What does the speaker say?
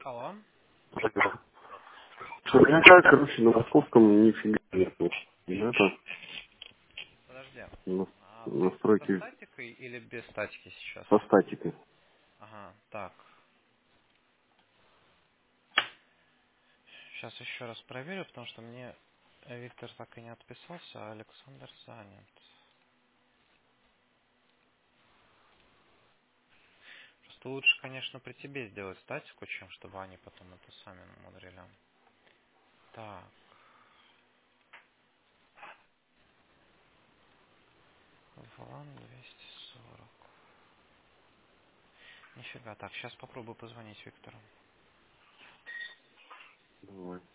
Алло. Что, у меня как, короче, на московском нифига нет. Это Подожди. Ты со настройки статикой или без статики сейчас? со статикой. Ага, так. Сейчас еще раз проверю, потому что мне Виктор так и не отписался, а Александр занят. Просто лучше, конечно, при тебе сделать статику, чем чтобы они потом это сами намудрили. Так, Валан 240. Нифига, так, сейчас попробую позвонить Виктору. Давай.